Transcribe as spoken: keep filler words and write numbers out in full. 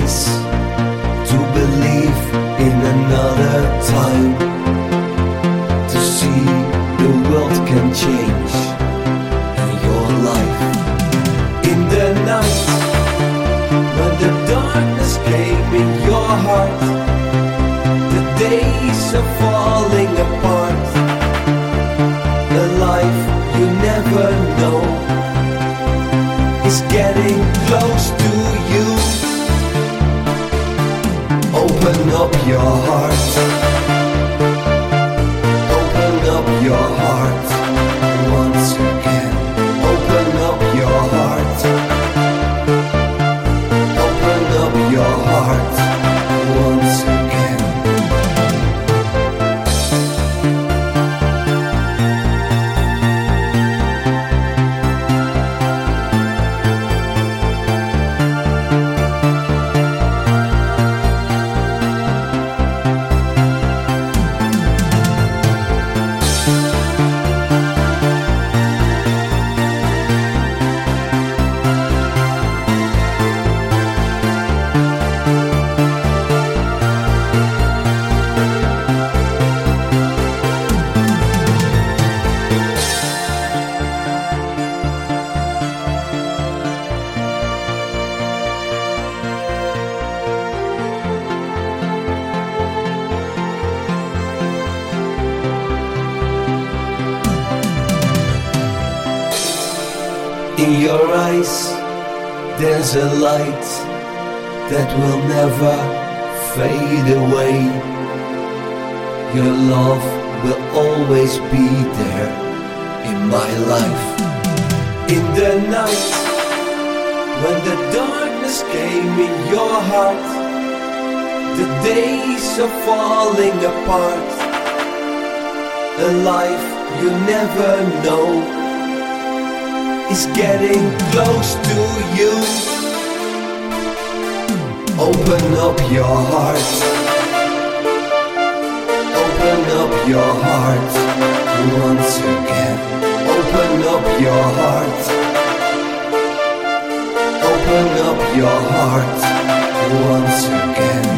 race to believe in another time, to see the world can change in your life. In the night, when the darkness came in your heart, the days are falling apart. The life you never know is getting close to you. Open up your heart. Open up your heart once again. Open up your heart. Open up your heart once again. In your eyes, there's a light that will never fade away. Your love will always be there in my life. In the night, when the darkness came in your heart, the days are falling apart. A life you never know is getting close to you. Open up your heart. Open up your heart once again. Open up your heart. Open up your heart once again.